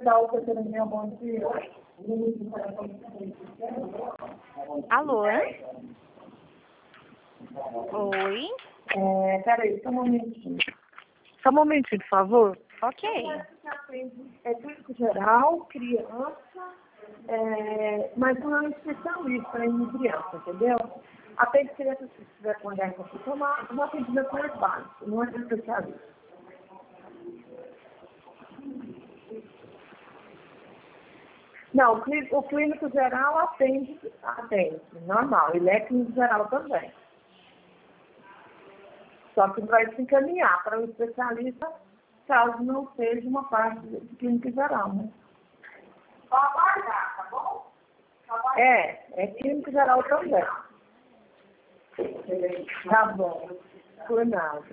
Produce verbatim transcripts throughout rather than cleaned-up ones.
Alô? Oi? É, peraí, só um momentinho. Só um momentinho, por favor. Ok. É clínico geral, criança, é, mas não é um especialista em criança, entendeu? Até que criança, se tiver com garrafa para tomar, uma atendimento mais básico, não é um especialista. Não, o clínico, o clínico geral atende, atende, normal, ele é clínico geral também. Só que vai se encaminhar para um especialista, caso não seja uma parte de clínica geral, né? Só aguardar, tá bom? É, é clínica geral também. Tá bom. Por nada.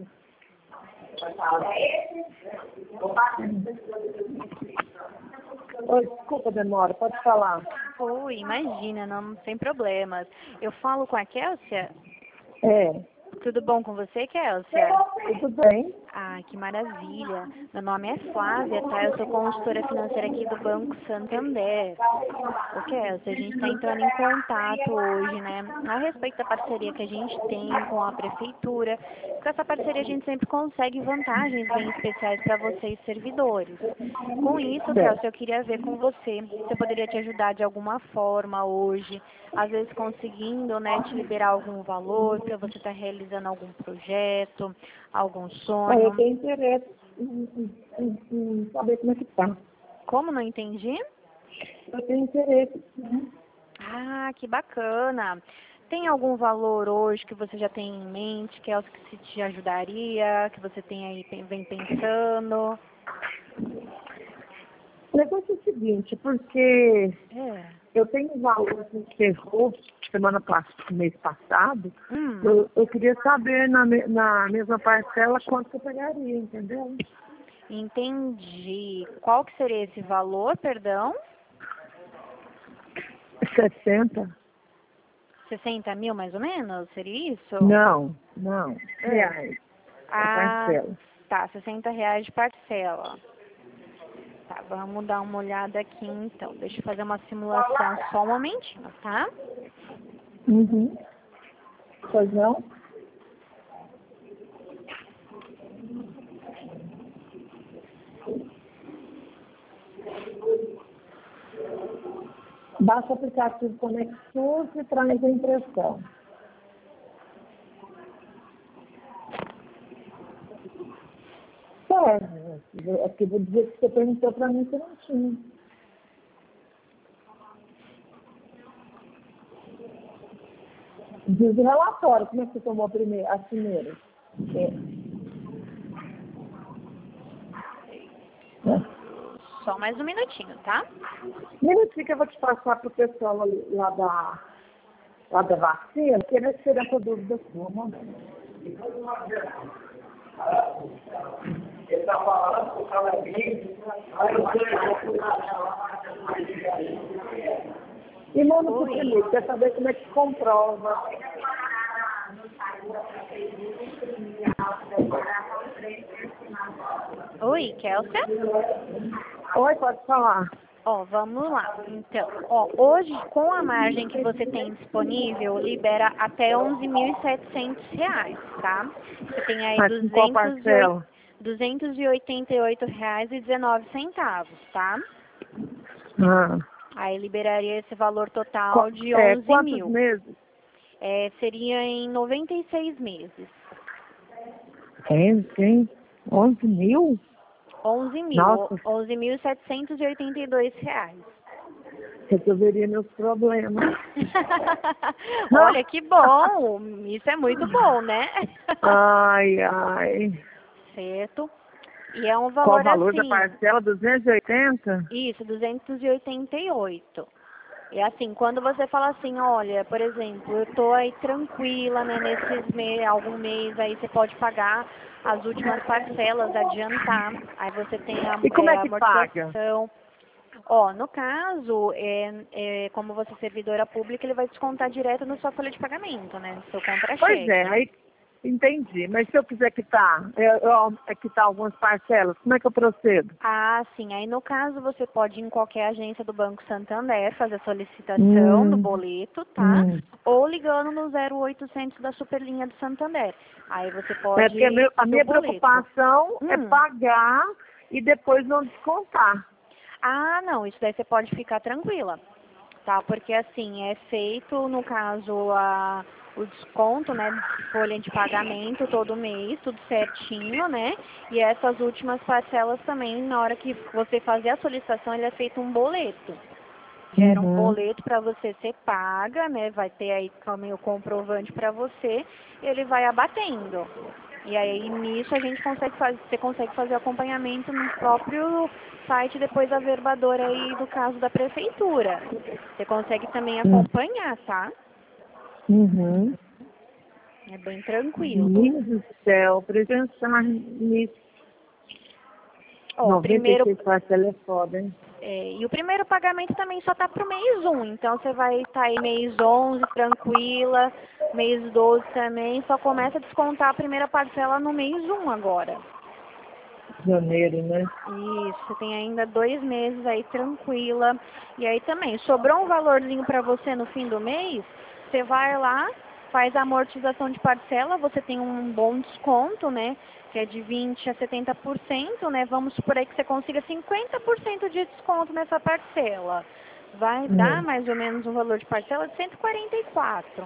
Oi, desculpa, demora, pode falar. Oi, imagina, não, sem problemas. Eu falo com a Kélcia? É. Tudo bom com você, Kélcia? Tudo bem? Ah, que maravilha. Meu nome é Flávia, tá? Eu sou consultora financeira aqui do Banco Santander. Ô, Kélcia, a gente está entrando em contato hoje, né? A respeito da parceria que a gente tem com a Prefeitura. Com essa parceria a gente sempre consegue vantagens bem especiais para vocês, servidores. Com isso, Kélcia, eu queria ver com você se eu poderia te ajudar de alguma forma hoje, às vezes conseguindo, né, te liberar algum valor para você estar realizando algum projeto, algum sonho. Ah, eu tenho interesse em, em, em saber como é que tá. Como? Não entendi? Eu tenho interesse, sim. Ah, que bacana. Tem algum valor hoje que você já tem em mente, que é o que te ajudaria, que você tem aí, vem pensando? O negócio é o seguinte, porque É. eu tenho um valor que encerrou semana passada, mês passado, Hum. eu, eu queria saber na, me- na mesma parcela quanto que eu pegaria, entendeu? Entendi. Qual que seria esse valor, perdão? sessenta? sessenta mil, mais ou menos? Seria isso? Não, não. É. Reais. A Ah, parcela. tá. sessenta reais de parcela. Tá, vamos dar uma olhada aqui então. Deixa eu fazer uma simulação só um momentinho, tá? Uhum. Pois não? Baixa o aplicativo Conexus e traz a impressão. Serve. É porque vou dizer que você perguntou para mim que não tinha. Diz o relatório, como é que você tomou a primeira, as primeiras? É. É. Só mais um minutinho, tá? Minutinho que eu vou te passar para o pessoal ali, lá da, lá da vacina, que eles tiram essa dúvida sua, mano. Ele está falando com o cara aqui, e manda pro primeiro, quer saber como é que comprova. Oi, Kélcia? Oi, pode falar. Ó, vamos lá. Então, ó, hoje, com a margem que você tem disponível, libera até onze mil e setecentos reais, tá? Você tem aí Mas com qual parcela? duzentos e oitenta e oito reais e dezenove centavos, tá? Ah. Aí liberaria esse valor total Qu de é, onze quantos mil. meses? É, seria em noventa e seis meses. Tem, tem. onze mil? onze mil. Nossa. onze mil setecentos e oitenta e dois reais. Resolveria meus problemas. Olha que bom! Isso é muito bom, né? Ai, ai. Certo. E é um Qual valor o valor da assim. parcela? duzentos e oitenta? Isso, duzentos e oitenta e oito. E assim, quando você fala assim, olha, por exemplo, eu tô aí tranquila, né, nesses meses, algum mês aí você pode pagar as últimas parcelas, adiantar. Aí você tem a, E como é, é a que paga? amortização. Ó, no caso, é, é, como você é servidora pública, ele vai descontar direto na sua folha de pagamento, né, no seu Pois é, contra-cheque. aí, Entendi. Mas se eu quiser quitar, eu, eu, é quitar algumas parcelas, como é que eu procedo? Ah, sim. Aí, no caso, você pode ir em qualquer agência do Banco Santander fazer a solicitação do Hum, boleto, tá? hum. Ou ligando no zero oitocentos da Superlinha do Santander. Aí você É pode porque a meu- a fazer o minha boleto. preocupação é Hum. pagar e depois não descontar. Ah, não. Isso daí você pode ficar tranquila, tá? Porque, assim, é feito, no caso, a... o desconto, né, de folha de pagamento todo mês, tudo certinho, né? E essas últimas parcelas também, na hora que você fazer a solicitação, ele é feito um boleto. Gera um Uhum. boleto para você ser paga, né? Vai ter aí também o comprovante para você, e ele vai abatendo. E aí nisso a gente consegue fazer, você consegue fazer acompanhamento no próprio site depois da verbadora aí do caso da prefeitura. Você consegue também Hum. acompanhar, tá? Uhum. É bem tranquilo. Meu Deus do céu, para pensar nisso. Ó, o noventa e primeiro, seis parcelas é foda, hein? é, e o primeiro pagamento também só tá pro mês um, então você vai estar aí mês onze tranquila, mês doze também, só começa a descontar a primeira parcela no mês um agora. Janeiro, né? Isso, você tem ainda dois meses aí tranquila. E aí também, sobrou um valorzinho para você no fim do mês, você vai lá, faz a amortização de parcela, você tem um bom desconto, né? Que é de vinte a setenta por cento, né? Vamos supor aí que você consiga cinquenta por cento de desconto nessa parcela. Vai dar Hum. mais ou menos um valor de parcela de cento e quarenta e quatro.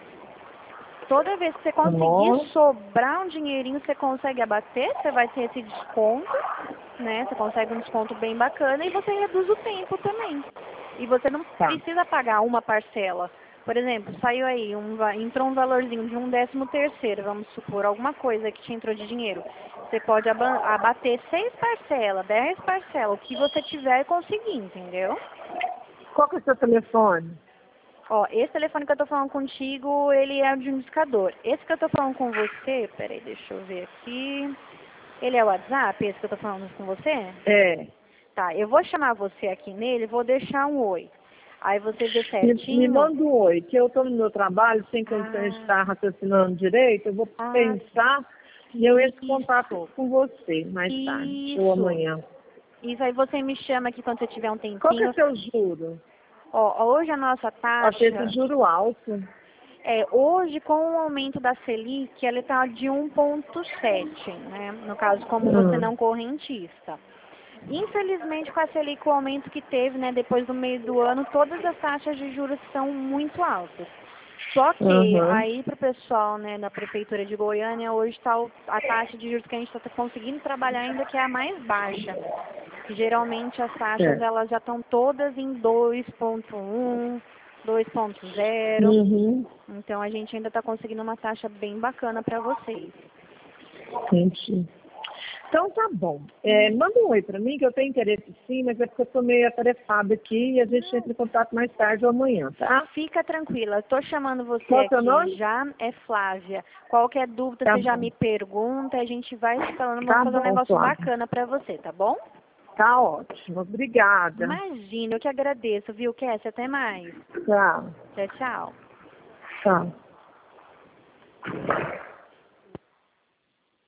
Toda vez que você conseguir Nossa. sobrar um dinheirinho, você consegue abater, você vai ter esse desconto, né? Você consegue um desconto bem bacana e você reduz o tempo também. E você não Tá. precisa pagar uma parcela. Por exemplo, saiu aí, um, va- entrou um valorzinho de um décimo terceiro, vamos supor, alguma coisa que te entrou de dinheiro. Você pode aba- abater seis parcelas, dez parcelas, o que você tiver e conseguir, entendeu? Qual que é o seu telefone? Ó, esse telefone que eu tô falando contigo, ele é de um indicador. Esse que eu tô falando com você, peraí, deixa eu ver aqui. Ele é o WhatsApp, esse que eu tô falando com você? É. Tá, eu vou chamar você aqui nele, vou deixar um oi. Aí você vê Me, me certinho. manda um oi, que eu estou no meu trabalho, sem condições de Ah, estar raciocinando direito, eu vou ah, pensar e eu entro em contato isso, com você mais tarde, ou isso. amanhã. Isso aí você me chama aqui quando você tiver um Qual que é tempinho. seu juro? Ó, hoje a nossa Achei esse taxa, juro alto. é, hoje com o aumento da Selic, ela está de um vírgula sete, né? No caso, como você Hum. não correntista. Infelizmente, com a Selic, o aumento que teve, né, depois do meio do ano, todas as taxas de juros são muito altas. Só que Uhum. aí para o pessoal, né, da prefeitura de Goiânia, hoje está a taxa de juros que a gente está conseguindo trabalhar ainda que é a mais baixa. Que geralmente as taxas É. elas já estão todas em dois ponto um, dois ponto zero. Uhum. Então a gente ainda está conseguindo uma taxa bem bacana para vocês. Entendi. Então tá bom. É, manda um oi pra mim, que eu tenho interesse sim, mas é porque eu tô meio atarefada aqui e a gente entra em contato mais tarde ou amanhã, tá? Fica tranquila, estou chamando você Qual é o seu aqui nome? já, é Flávia. Qualquer dúvida Tá você já bom. me pergunta, a gente vai se falando, vamos Tá fazer um bom, negócio Flávia. bacana para você, tá bom? Tá ótimo. Obrigada. Imagina, eu que agradeço, viu, Kessia? Até mais. Tchau. Tchau, tchau. Tchau.